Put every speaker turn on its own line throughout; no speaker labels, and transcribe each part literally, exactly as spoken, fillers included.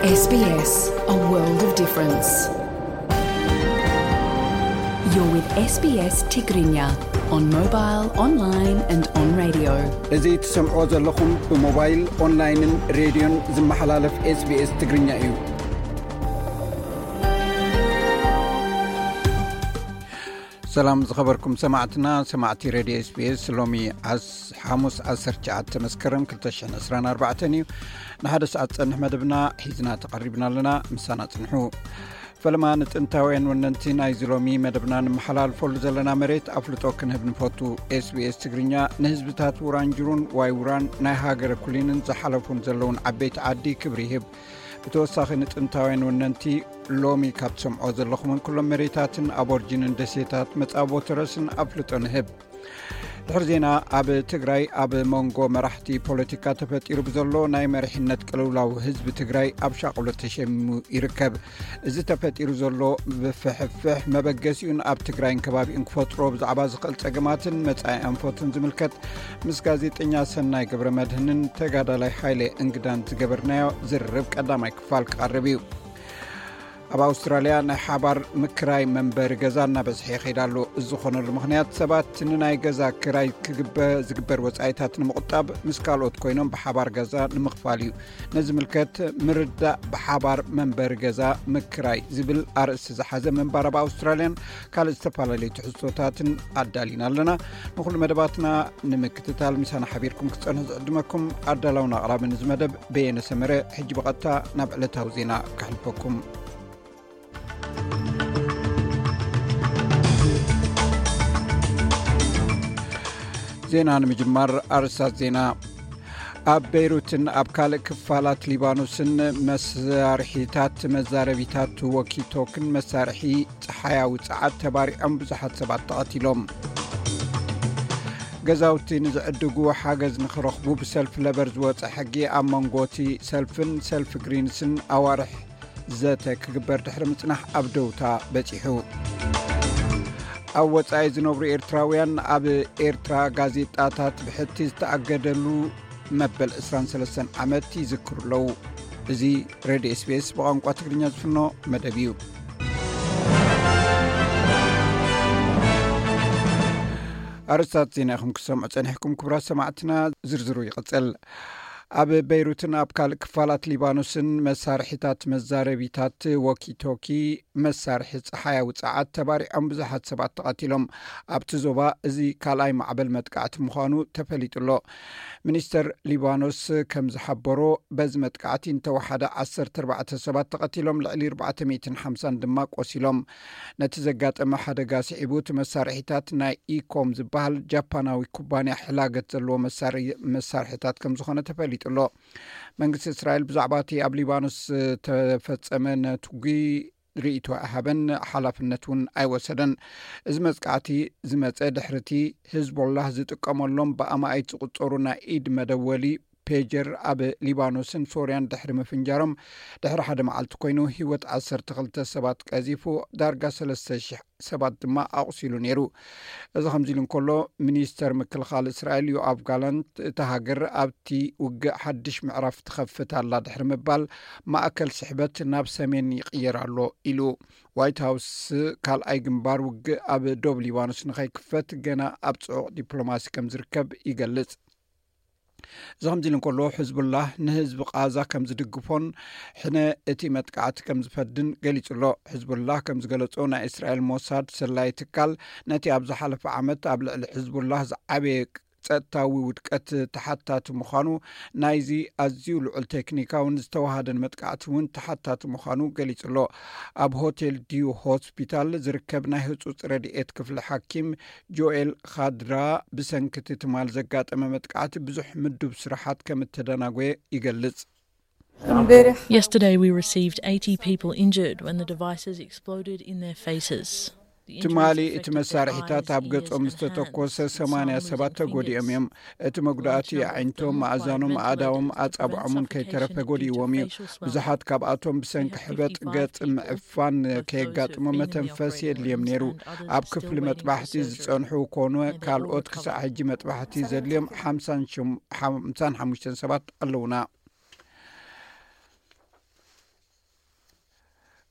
S B S, a world of difference. You're with S B S Tigrinya on mobile, online and on radio.
እዚህ ትሰምዑ ዘለኹም ብሞባይል ኦንላይንን ሬድዮን ዝመሓላለፍ ኤስ ቢ ኤስ ትግርኛ እዩ። ሰላም ዝኸበርኩም ሰማዕትና ሰማዕቲ ሬድዮ ኤስ ቢ ኤስ ሎሚ ዓስ ሓሙስ ዓሰርተ ትሽዓተ መስከረም ክልተ ሽሕን ዕስራን ኣርባዕተ እዩ። ንሓደ ሰዓት ፀንሕ መደብና ሒዝና ተቐሪብና ኣለና። ምሳና ፅንሑ ፈለማ ንጥንታውያን ወነንቲ ናይ ዝሎሚ መደብና ንመሓላልፈሉ ዘለና መሬት ኣፍልጦ ክንህብ ንፈቱ ኤስ ቢ ኤስ ትግርኛ ንህዝብታት ውራንጅሩን ዋይ ውራን ናይ ሃገረ ኩሊንን ዝሓለፉን ዘለውን ዓበይቲ ዓዲ ክብሪ ይህብ። ብተወሳኺ ንጥንታውያን ወነንቲ ሎሚ ካብ ትሰምዖ ዘለኹምን ኩሎም መሬታትን ኣቦርጂንን ደሴታት መጻቦት ረስን ኣፍልጦ ንህብ። ድሕሪ ዜና ኣብ ትግራይ ኣብ መንጎ መራሕቲ ፖለቲካ ተፈጢሩ ብዘሎ ናይ መሪሕነት ቅልውላው ህዝቢ ትግራይ ኣብ ሻቅሎ ተሸሚሙ ይርከብ። እዚ ተፈጢሩ ዘሎ ብፍሕፍሕ መበገሲኡን ኣብ ትግራይን ከባቢኡን ክፈጥሮ ብዛዕባ ዝኽእል ፀገማትን መጻኢ ኣንፈቱን ዝምልከት ምስ ጋዜጠኛ ሰናይ ገብረ መድህንን ተጋዳላይ ሃይለ እንግዳን ዝገበርናዮ ዝርርብ ቀዳማይ ክፋል ክቐርብ እዩ። ኣብ ኣውስትራልያ ናይ ሓባር ምክራይ መንበሪ ገዛ እናበዝሐ ይኸይዳሉ። እዚ ዝኾነሉ ምኽንያት ሰባት ንናይ ገዛ ክራይ ዝግበር ወፃኢታት ንምቁጣብ ምስ ካልኦት ኮይኖም ብሓባር ገዛ ንምኽፋል እዩ። ነዚ ምልከት ምርዳእ ብሓባር መንበሪ ገዛ ምክራይ ዝብል ኣርእስቲ ዝሓዘ መንባር ኣብ ኣውስትራልያን ካልእ ዝተፈላለዩ ትሕዝቶታትን ኣዳሊና ኣለና። ንኹሉ መደባትና ንምክትታል ምሳና ሓቢርኩም ክፀንሑ ዝዕድመኩም ኣዳላውና ኣቕራቢ ንዚ መደብ በየነ ሰመረ ሕጂ ብቐጥታ ናብ ዕለታዊ ዜና ክሕልፈኩም። ዜና ንምጅማር ኣርስታት ዜና። ኣብ ቤይሩትን ኣብ ካልእ ክፋላት ሊባኖስን መሳርሒታት መዛረቢታት ወኪቶክን መሳርሒ ፀሓያዊ ፀዓት ተባሪዖም ብዙሓት ሰባት ተቐቲሎም። ገዛውቲ ንዝዕድጉ ሓገዝ ንኽረኽቡ ብሰልፊ ለበር ዝወፅእ ሕጊ ኣብ መንጎቲ ሰልፍን ሰልፊ ግሪንስን ኣዋርሕ ዘተ ክግበር ድሕሪ ምጽናሕ ኣብ ደውታ በፂሑ። ኣብ ወፃኢ ዝነብሩ ኤርትራውያን ኣብ ኤርትራ ጋዜጣታት ብሕቲ ዝተኣገደሉ መበል ዕስራን ሰለስተን ዓመት ይዝክሩ ኣለዉ። እዚ ሬድዮ ኤስ ቢ ኤስ ብቋንቋ ትግርኛ ዝፍኖ መደብ እዩ። ኣርስታት ዜና ኢኹም ክሰምዑ ፀኒሕኩም ክቡራት ሰማዕትና። ዝርዝሩ ይቕፅል። ኣብ ቤይሩትን ኣብ ካልእ ክፋላት ሊባኖስን መሳርሒታት መዛረቢታት ወኪቶኪ መሳርሒ ፀሓያዊ ፀዓት ተባሪዖም ብዙሓት ሰባት ተቐቲሎም። ኣብቲ ዞባ እዚ ካልኣይ ማዕበል መጥቃዕቲ ምዃኑ ተፈሊጡሎ። ሚኒስተር ሊባኖስ ከም ዝሓበሮ በዚ መጥቃዕቲ እንተወሓደ ዓሰርተ ኣርባዕተ ሰባት ተቐቲሎም ልዕሊ ኣርባዕተ ሚእትን ሓምሳን ድማ ቆሲሎም። ነቲ ዘጋጠመ ሓደጋ ስዒቡት መሳርሒታት ናይ ኢኮም ዝበሃል ጃፓናዊ ኩባንያ ሕላገት ዘለዎ መሳርሒታት ከም ዝኾነ ተፈሊጡ ሎ። መንግስቲ እስራኤል ብዛዕባ እቲ ኣብ ሊባኖስ ተፈፀመ ነትጉ ርእይቶ ኣሃበን ሓላፍነት እውን ኣይወሰደን። እዚ መጥቃዕቲ ዝመፀ ድሕርቲ ህዝቦላህ ዝጥቀመሎም ብኣማኢት ዝቁፀሩ ናይ ኢድ መደወሊ ፔጀር ኣብ ሊባኖስን ሶርያን ድሕሪ ምፍንጃሮም ድሕሪ ሓደ መዓልቲ ኮይኑ ህይወት ዓሰርተ ክልተ ሰባት ቀዚፉ ዳርጋ ሰለስተ ሽሕ ሰባት ድማ ኣቑሲሉ ነይሩ። እዚ ከምዚ ኢሉ እንከሎ ሚኒስተር ምክልኻል እስራኤል ዮኣብ ጋላንት እታ ሃገር ኣብቲ ውግእ ሓድሽ ምዕራፍ ትኸፍት ኣላ ድሕሪ ምባል ማእከል ስሕበት ናብ ሰሜን ይቕየር ኣሎ ኢሉ። ዋይት ሃውስ ካልኣይ ግንባር ውግእ ኣብ ዶብ ሊባኖስ ንኸይክፈት ገና ኣብ ፅዑቕ ዲፕሎማሲ ከም ዝርከብ ይገልጽ። እዚ ከምዚ ኢሉ እንከሎ ሕዝቡላህ ንህዝቢ ቃዛ ከም ዝድግፎን ሕነ እቲ መጥቃዕቲ ከም ዝፈድን ገሊጹ ኣሎ። ሕዝቡላህ ከም ዝገለጾ ናይ እስራኤል ሞሳድ ሰላይ ትካል ነቲ ኣብ ዝሓለፈ ዓመት ኣብ ልዕሊ ሕዝቡላህ ዝዓበየ ፀጥታዊ ውድቀት ተሓታቲ ምዃኑ ናይዚ ኣዝዩ ልዑል ቴክኒካውን ዝተዋሃደን መጥቃዕቲ እውን ተሓታቲ ምዃኑ ገሊጹ ኣሎ። ኣብ ሆቴል ዲዩ ሆስፒታል ዝርከብ ናይ ህፁፅ ረድኤት ክፍሊ ሓኪም ጆኤል ካድራ ብሰንኪቲ ትማል ዘጋጠመ መጥቃዕቲ ብዙሕ ምዱብ ስራሓት ከም እተደናጎየ ይገልጽ።
Yesterday we received eighty people injured when the devices exploded in their faces.
ትማሊ እቲ መሳርሒታት ኣብ ገጾም ዝተተኮሰ ሰማንያ ሰባት ተጎዲኦም እዮም። እቲ መጉዳእቲ ዓይንቶም፣ ማእዛኖም፣ ኣእዳዎም፣ ኣጻብዖምን ከይተረፈ ጎዲእዎም እዩ። ብዙሓት ካብኣቶም ብሰንኪ ሕበጥ ገጽ ምዕፋን ከየጋጥሞም መተንፈስ የድልዮም ነይሩ። ኣብ ክፍሊ መጥባሕቲ ዝጸንሑ ኮኑ ካልኦት ክሳብ ሕጂ መጥባሕቲ ዘድልዮም ሓምሳን ሓሙሽተ ሰባት ኣለውና።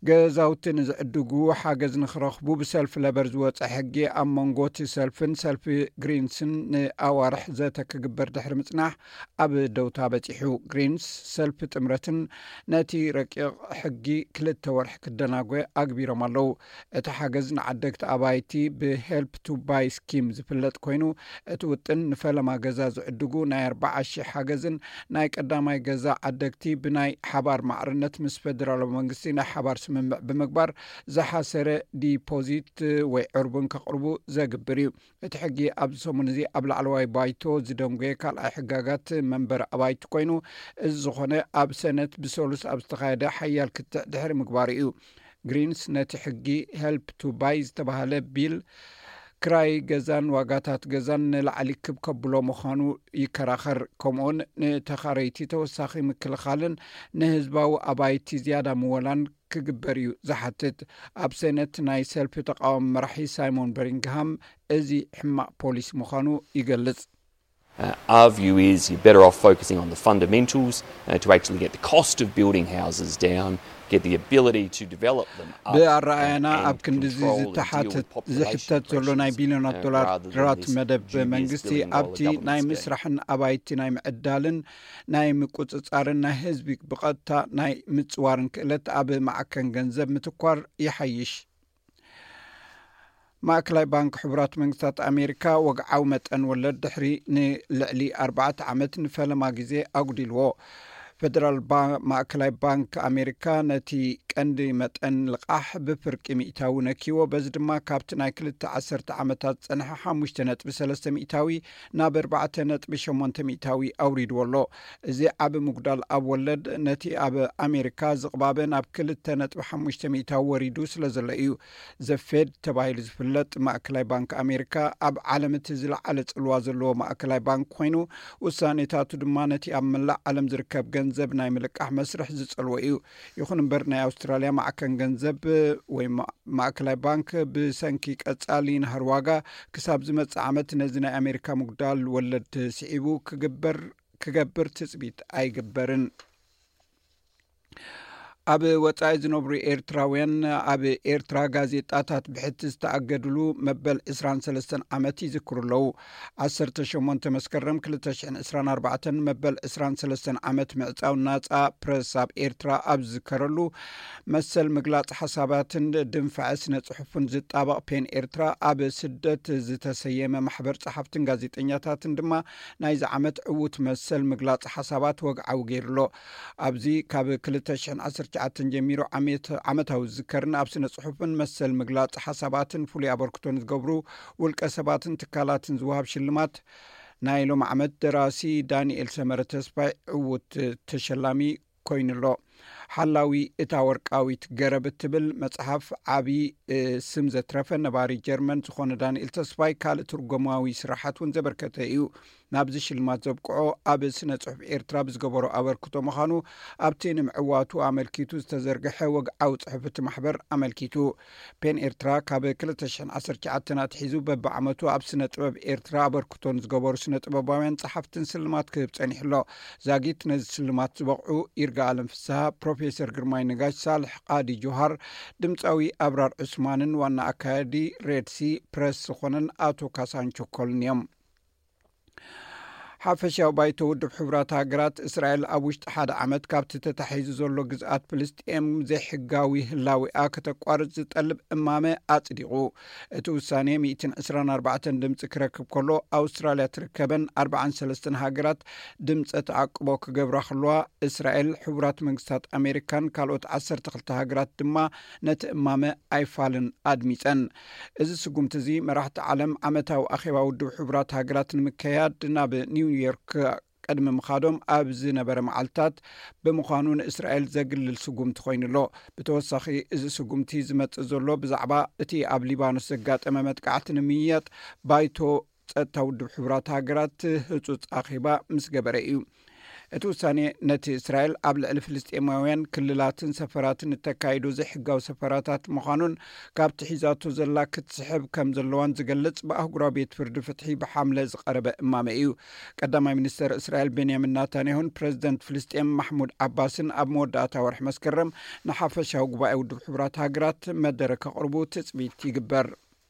ገዛውቲ ንዝዕድጉ ሓገዝ ንኽረኽቡ ብሰልፊ ለበር ዝወፀ ሕጊ ኣብ መንጎቲ ሰልፍን ሰልፊ ግሪንስን ንኣዋርሕ ዘተ ክግበር ድሕሪ ምጽናሕ ኣብ ደውታ በፂሑ ግሪንስ ሰልፊ ጥምረትን ነቲ ረቂቕ ሕጊ ክልተ ወርሒ ክደናጎ ኣግቢሮም ኣለው። እቲ ሓገዝ ንዓደግቲ ኣባይቲ ብሄልፕ ቱ ባይ ስኪም ዝፍለጥ ኮይኑ እቲ ውጥን ንፈለማ ገዛ ዝዕድጉ ናይ ኣርባዓ ሽሕ ሓገዝን ናይ ቀዳማይ ገዛ ዓደግቲ ብናይ ሓባር ማዕርነት ምስ ፌደራላዊ መንግስቲ ናይ ሓባር ስምምዕ ብምግባር ዝሓሰረ ዲፖዚት ወይ ዕርቡን ከቕርቡ ዘግብር እዩ። እቲ ሕጊ ኣብ ሰሙን እዚ ኣብ ላዕለዋይ ባይቶ ዝደንጎየ ካልኣይ ሕጋጋት መንበሪ ኣባይቲ ኮይኑ እዚ ዝኾነ ኣብ ሰነት ብሰሉስ ኣብ ዝተኻየደ ሓያል ክትዕ ድሕሪ ምግባር እዩ። ግሪንስ ነቲ ሕጊ ሄልፕ ቱ ባይ ዝተባሃለ ቢል ክራይ ገዛን ዋጋታት ገዛን ንላዕሊ ክብከብሎ ምዃኑ ይከራኸር። ከምኡውን ንተኻረይቲ ተወሳኺ ምክልኻልን ንህዝባዊ ኣባይቲ ዝያዳ ምወላን ክግበር እዩ ዝሓትት። ኣብ ሰነት ናይ ሰልፊ ተቃዋሚ መራሒ ሳይሞን በሪንግሃም እዚ ሕማቅ ፖሊሲ ምዃኑ ይገልጽ።
Uh, our view is you're better off focusing on the fundamentals uh, to actually get the cost of building houses down, get the ability to develop them up
ብኣረኣየና ኣብ ክንዲ ዝተሓተት ዝሕተት ዘሎ ናይ ቢልዮናት ዶላራት መደብ መንግስቲ ኣብቲ ናይ ምስራሕን ኣባይቲ ናይ ምዕዳልን ናይ ምቁፅጻርን ናይ ህዝቢ ብቐጥታ ናይ ምጽዋርን ክእለት ኣብ ማዕከን ገንዘብ ምትኳር ይሓይሽ። ማእከላይ ባንክ ሕቡራት መንግስታት ኣሜሪካ ወግዓዊ መጠን ወለድ ድሕሪ ንልዕሊ ኣርባዕተ ዓመት ንፈለማ ግዜ ኣጉዲልዎ። ፌደራል ማእከላይ ባንክ ኣሜሪካ ነቲ ቀንዲ መጠን ልቃሕ ብፍርቂ ሚእታዊ ነኪዎ። በዚ ድማ ካብቲ ናይ ክልተ ዓሰርተ ዓመታት ፀንሐ ሓሙሽተ ነጥቢ ሰለስተ ሚእታዊ ናብ ኣርባዕተ ነጥቢ ሸሞንተ ሚእታዊ ኣውሪድዎ ኣሎ። እዚ ዓብ ምጉዳል ኣብ ወለድ ነቲ ኣብ ኣሜሪካ ዝቕባበ ናብ ክልተ ነጥቢ ሓሙሽተ ሚእታዊ ወሪዱ ስለ ዘሎ እዩ። ዘፌድ ተባሂሉ ዝፍለጥ ማእከላይ ባንክ ኣሜሪካ ኣብ ዓለም እቲ ዝለዓለ ጽልዋ ዘለዎ ማእከላይ ባንክ ኮይኑ ውሳኔታቱ ድማ ነቲ ኣብ መላእ ዓለም ዝርከብ ገንዘብ ናይ ምልቃሕ መስርሕ ዝጸልዎ እዩ። ይኹን እምበር ናይ ኣውስትራልያ ማዕከን ገንዘብ ወይ ማእከላይ ባንክ ብሰንኪ ቀጻሊ ናህር ዋጋ ክሳብ ዝመጽእ ዓመት ነዚ ናይ ኣሜሪካ ምጉዳል ወለድ ስዒቡ ክግበር ክገብር ትጽቢት ኣይግበርን። ኣብ ወጻኢ ዝነብሩ ኤርትራውያን ኣብ ኤርትራ ጋዜጣታት ብሕቲ ዝተኣገድሉ መበል عشرين وثلاثين ዓመት ይዝክሩ ኣለዉ። ዓሰርተ ሸሞንተ መስከረም ክልተ ሽሕን ዕስራን ኣርባዕተን መበል عشرين وثلاثين ዓመት ምዕጻው ናጻ ፕረስ ኣብ ኤርትራ ኣብ ዝከረሉ መሰል ምግላጽ ሓሳባትን ድንፋዕ ስነ ጽሑፍን ዝጣበቕ ፔን ኤርትራ ኣብ ስደት ዝተሰየመ ማሕበር ጸሓፍትን ጋዜጠኛታትን ድማ ናይዚ ዓመት ዕዉት መሰል ምግላጽ ሓሳባት ወግዓዊ ገይሩሎ። ኣብዚ ካብ ክልተ ሽሕን ዓሰርተ ሸዓተ ጀሚሩ ዓመታዊ ዝከርን ኣብ ስነ ጽሑፍን መሰል ምግላጽ ሓሳባትን ፍሉይ ኣበርክቶን ዝገብሩ ውልቀ ሰባትን ትካላትን ዝወሃብ ሽልማት ናይ ሎም ዓመት ደራሲ ዳንኤል ሰመረ ተስፋይ ዕዉት ተሸላሚ ኮይኑሎ። ሓላዊ እታ ወርቃዊት ገረብ እትብል መጽሓፍ ዓብዪ ስም ዘትረፈ ነባሪ ጀርመን ዝኾነ ዳንኤል ተስፋይ ካልእ ትርጉማዊ ስራሓት እውን ዘበርከተ እዩ። ናብዚ ሽልማት ዘብቅዖ ኣብ ስነ ጽሑፍ ኤርትራ ብዝገበሮ ኣበርክቶ ምዃኑ ኣብቲ ንምዕዋቱ ኣመልኪቱ ዝተዘርግሐ ወግዓዊ ጽሑፍ እቲ ማሕበር ኣመልኪቱ። ፔን ኤርትራ ካብ ክልተ ሽሕን ዓሰርተ ሸዓተ ኣትሒዙ በብዓመቱ ኣብ ስነ ጥበብ ኤርትራ ኣበርክቶን ዝገበሩ ስነ ጥበባውያን ጸሓፍትን ስልማት ክህብ ጸኒሕሎ። ዛጊት ነዚ ስልማት ዝበቕዑ ይርጋ ኣለም ፍስሓ፣ ፕሮፌሰር ግርማይ ነጋሽ፣ ሳልሕ ቃዲ ጆሃር፣ ድምፃዊ ኣብራር ዑስማንን ዋና ኣካያዲ ሬድሲ ፕረስ ዝኾነን ኣቶ ካሳን ቾኮልን እዮም። ሓፈሻዊ ባይቶ ውድብ ሕቡራት ሃገራት እስራኤል ኣብ ውሽጢ ሓደ ዓመት ካብቲ ተታሒዙ ዘሎ ግዝኣት ፍልስጤም ዘይሕጋዊ ህላዊኣ ከተቋርጽ ዝጠልብ እማመ ኣጽዲቑ። እቲ ውሳኔ ሚእትን ዕስራን ኣርባዕተን ድምፂ ክረክብ ከሎ ኣውስትራልያ ትርከበን ኣርባዓን ሰለስተን ሃገራት ድምፀ ተዓቅቦ ክገብራ ከለዋ እስራኤል ሕቡራት መንግስታት ኣሜሪካን ካልኦት ዓሰርተ ክልተ ሃገራት ድማ ነቲ እማመ ኣይፋልን ኣድሚፀን። እዚ ስጉምቲ እዚ መራሕቲ ዓለም ዓመታዊ ኣኼባ ውድብ ሕቡራት ሃገራት ንምክያድ ናብ ኒውዮርክ ቀድሚ ምኻዶም ኣብ ዝነበረ መዓልትታት ብምዃኑ ንእስራኤል ዘግልል ስጉምቲ ኮይኑሎ። ብተወሳኺ እዚ ስጉምቲ ዝመጽእ ዘሎ ብዛዕባ እቲ ኣብ ሊባኖስ ዘጋጠመ መጥቃዕቲ ንምይያጥ ባይቶ ጸጥታ ውድብ ሕቡራት ሃገራት ህጹጽ ኣኼባ ምስ ገበረ እዩ። እቲ ውሳኔ ነቲ እስራኤል ኣብ ልዕሊ ፍልስጤማውያን ክልላትን ሰፈራትን እተካይዱ ዘይሕጋዊ ሰፈራታት ምዃኑን ካብቲ ሒዛቶ ዘላ ክትስሕብ ከም ዘለዋን ዝገልጽ ብኣህጉራዊ ቤት ፍርዲ ፍትሒ ብሓምለ ዝቐረበ እማመ እዩ። ቀዳማይ ሚኒስተር እስራኤል ቤንያሚን ኔታንያሁን ፕሬዚደንት ፍልስጤም ማሕሙድ ዓባስን ኣብ መወዳእታ ወርሒ መስከረም ንሓፈሻዊ ጉባኤ ውድብ ሕቡራት ሃገራት መደረ ከቕርቡ ትጽቢት ይግበር።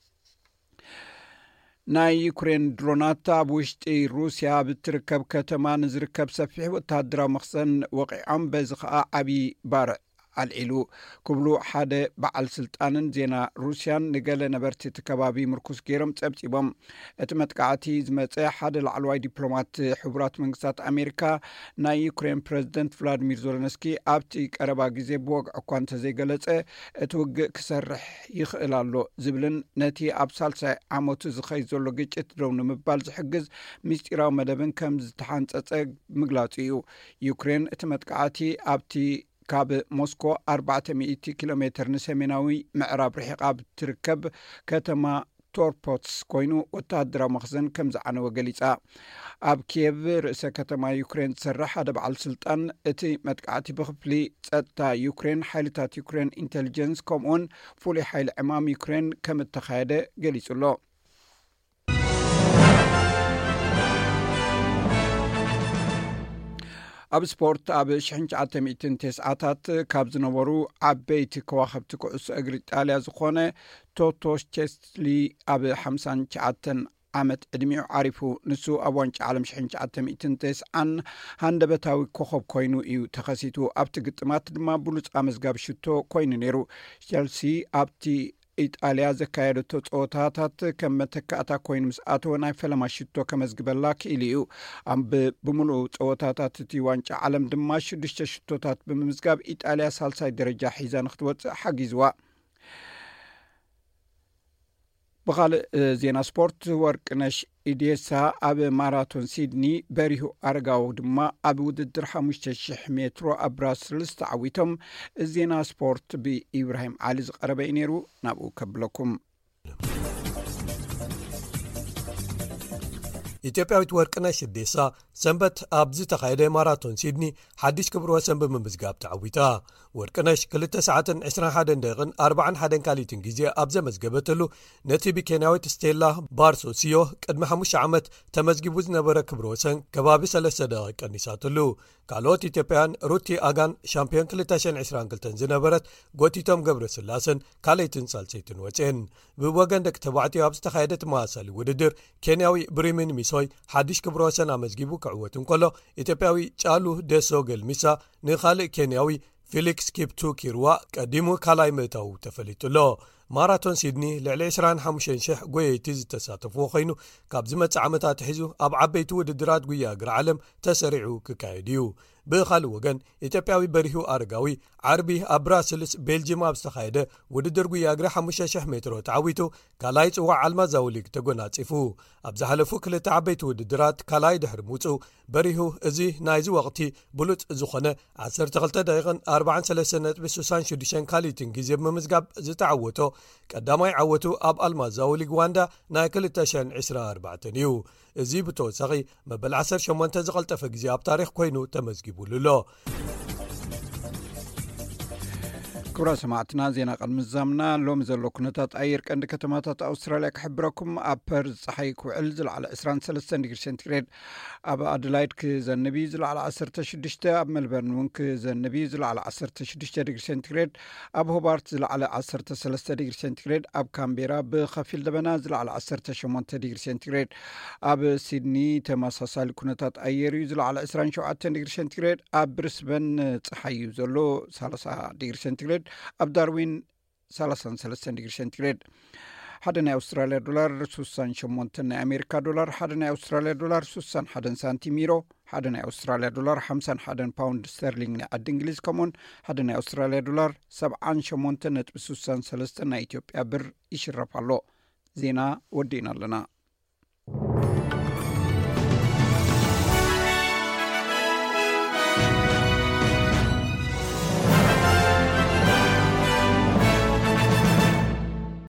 ናይ ዩክሬን ድሮናት ኣብ ውሽጢ ሩስያ ብትርከብ ከተማ ንዝርከብ ሰፊሕ ወተሃደራዊ መኽዘን ወቂዖም በዚ ከዓ ዓብዪ ባርዕ አልዒሉ ክብሉ ሓደ በዓል ስልጣንን ዜና ሩስያን ንገለ ነበርቲ እቲ ከባቢ ምርኩስ ገይሮም ጸብጺቦም እቲ መጥቃዕቲ ዝመፀ ሓደ ላዕለዋይ ዲፕሎማት ሕቡራት መንግስታት ኣሜሪካ ናይ ዩክሬን ፕሬዚደንት ቭላድሚር ዜለንስኪ ኣብቲ ቀረባ ግዜ ብወግዕ እኳ እንተዘይገለጸ እቲ ውግእ ክሰርሕ ይኽእል ኣሎ ዝብልን ነቲ ኣብ ሳልሳይ ዓመቱ ዝኸይድ ዘሎ ግጭት ደው ንምባል ዝሕግዝ ምስጢራዊ መደብን ከም ዝተሓንጸጸ ምግላጹ እዩ። ዩክሬን እቲ መጥቃዕቲ ኣብቲ ካብ ሞስኮ ኣርባዕተ ሚእቲ ኪሎ ሜትር ንሰሜናዊ ምዕራብ ርሒቓ ብትርከብ ከተማ ቶርፖትስ ኮይኑ ወተሃደራዊ መኽዘን ከም ዝዓነወ ገሊጻ። ኣብ ኪየቭ ርእሰ ከተማ ዩክሬን ዝሰርሕ ሓደ በዓል ስልጣን እቲ መጥቃዕቲ ብክፍሊ ጸጥታ ዩክሬን ሓይልታት ዩክሬን ኢንቴሊጀንስ ከምኡውን ፍሉይ ሓይሊ ዕማም ዩክሬን ከም እተኻየደ ገሊጹሎ። ኣብ ስፖርት ኣብ ሽሕን ትሽዓተ ሚእትን ተስዓታት ካብ ዝነበሩ ዓበይቲ ከዋኸብቲ ኩዕሶ እግሪ ጣልያ ዝኾነ ቶቶ ቼስሊ ኣብ ሓምሳን ትሽዓተን ዓመት ዕድሚዑ ዓሪፉ ንሱ ኣብ ዋንጫ ዓለም ሽሕን ትሽዓተ ሚእትን ተስዓን ሃንደበታዊ ኮኸብ ኮይኑ እዩ ተኸሲቱ። ኣብቲ ግጥማት ድማ ብሉፅ መዝጋቢ ሽቶ ኮይኑ ነይሩ። ቸልሲ ኣብቲ ኢጣልያ ዘካየደቶ ጸወታታት ከም መተካእታ ኮይኑ ምስ ኣተወ ናይ ፈለማ ሽቶ ከመዝግበላ ክኢሉ እዩ። ኣብ ብምሉእ ጸወታታት እቲ ዋንጫ ዓለም ድማ ሽዱሽተ ሽቶታት ብምምዝጋብ ኢጣልያ ሳልሳይ ደረጃ ሒዛ ንኽትወፅእ ሓጊዝዋ። ብኻልእ ዜና ስፖርት ወርቅነሽ ኢዴሳ ኣብ ማራቶን ሲድኒ በሪሁ ኣረጋዊ ድማ ኣብ ውድድር ሓሙሽተ ሽሕ ሜትሮ ኣብ ብራስልስ ተዓዊቶም። ዜና ስፖርት ብኢብራሂም ዓሊ ዝቐረበ እዩ ነይሩ። ናብኡ ከብለኩም።
ኢትዮጵያዊት ወርቅነሽ ኢዴሳ ሰንበት ኣብ ዝተኻየደ ማራቶን ሲድኒ ሓድሽ ክብረ ወሰን ብምምዝጋብ ተዓዊታ። ወርቅነሽ ክልተ ሰዓትን ዕስራን ሓደን ደቂቕን ኣርባዓን ሓደን ካሊትን ግዜ ኣብ ዘመዝገበትሉ ነቲ ብኬንያዊት ስቴላ ባርሶሲዮ ቅድሚ ሓሙሽተ ዓመት ተመዝጊቡ ዝነበረ ክብረ ወሰን ከባቢ ሰለስተ ደቂቕ ቀኒሳትሉ። ካልኦት ኢትዮጵያን ሩቲ ኣጋን ሻምፒዮን ክልተ ሽሕን ዕስራን ክልተን ዝነበረት ጎቲቶም ገብረ ስላሰን ካልይትን ሳልሰይትን ወፅን። ብወገን ደቂ ተባዕትዮ ኣብ ዝተኻየደ ተመሳሳሊ ውድድር ኬንያዊ ብሪሚን ሚሶይ ሓድሽ ክብረ ወሰን ኣመዝጊቡ ክዕወት እንከሎ ኢትዮጵያዊ ጫሉ ደሶ ገልሚሳ ንኻልእ ኬንያዊ ፊሊክስ ኪፕቱ ኪርዋ ቀዲሙ ካልኣይ ምእታው ተፈሊጡሎ። ማራቶን ሲድኒ ልዕሊ ዕስራን ሓሙሽተ ሽሕ ጎየይቲ ዝተሳተፍዎ ኮይኑ ካብ ዝመጽእ ዓመታት ሒዙ ኣብ ዓበይቲ ውድድራት ጉያ እግሪ ዓለም ተሰሪዑ ክካየድ እዩ። ብኻልእ ወገን ኢትዮጵያዊ በሪሁ ኣረጋዊ ዓርቢ ኣብ ብራስልስ ቤልጅየም ኣብ ዝተኻየደ ውድድር ጉያ እግሪ ሓሙሽተ ሽሕ ሜትሮ ተዓዊቱ ካልኣይ ጽዋዕ ኣልማዛዊ ሊግ ተጎናጺፉ። ኣብ ዝሓለፉ ክልተ ዓበይቲ ውድድራት ካልኣይ ድሕሪ ምውፁ በሪሁ እዚ ናይዚ ወቕቲ ብሉፅ ዝኾነ ዓሰርተ ክልተ ደቂቕን ኣርባዓን ሰለስተ ነጥቢ ስሳን ሽዱሽተን ካሊትን ግዜ ብምዝጋብ ዝተዓወቶ ቀዳማይ ዓወቱ ኣብ ኣልማዛዊ ሊግ ዋንዳ ናይ ክልተ ሽሕን ዕስራን ኣርባዕተን እዩ። እዚ ብተወሳኺ መበል ዓሰርተ ሸሞንተ ዝቐልጠፈ ግዜ ኣብ ታሪክ ኮይኑ ተመዝጊቡሉሎ።
ክብራ ሰማዕትና ዜና ቀድሚ ዛምና ሎሚ ዘሎ ኩነታት ኣየር ቀንዲ ከተማታት ኣውስትራልያ ክሕብረኩም። ኣብ ፐርዝ ፀሓይ ክውዕል ዝለዓለ ዕስራን ሰለስተን ዲግሪ ሴንቲግሬድ፣ ኣብ ኣድላይድ ክዘንቢ ዝለዓለ ዓሰርተ ሽዱሽተ፣ ኣብ ሜልበርን እውን ክዘንቢ ዝለዓለ ዓሰርተ ሽዱሽተ ዲግሪ ሴንቲግሬድ፣ ኣብ ሆባርት ዝለዓለ ዓሰርተ ሰለስተ ዲግሪ ሴንቲግሬድ፣ ኣብ ካምቤራ ብኸፊል ደበና ዝለዓለ ዓሰርተ ሸሞንተ ዲግሪ ሴንቲግሬድ፣ ኣብ ሲድኒ ተመሳሳሊ ኩነታት ኣየር እዩ ዝለዓለ ዕስራን ሸውዓተ ዲግሪ ሴንቲግሬድ፣ ኣብ ብሪስበን ፀሓይ እዩ ዘሎ ሰላሳ ዲግሪ ሴንቲግሬድ፣ ኣብ ዳርዊን ሰላሳ ሰለስተ ዲግሪ ሴንቲግሬድ። ሓደ ናይ ኣውስትራልያ ዶላር ስሳን ሸሞንተ ናይ ኣሜሪካ ዶላር፣ ሓደ ናይ ኣውስትራልያ ዶላር ስሳን ሓደን ሳንቲም ዩሮ፣ ሓደ ናይ ኣውስትራልያ ዶላር ሓምሳን ሓደን ፓውንድ ስተርሊንግ ናይ ዓዲ እንግሊዝ፣ ከምኡውን ሓደ ናይ ኣውስትራልያ ዶላር ሰብዓን ሸሞንተ ነጥቢ ስሳን ሰለስተ ናይ ኢትዮጵያ ብር ይሽረፍ ኣሎ። ዜና ወዲእና ኣለና።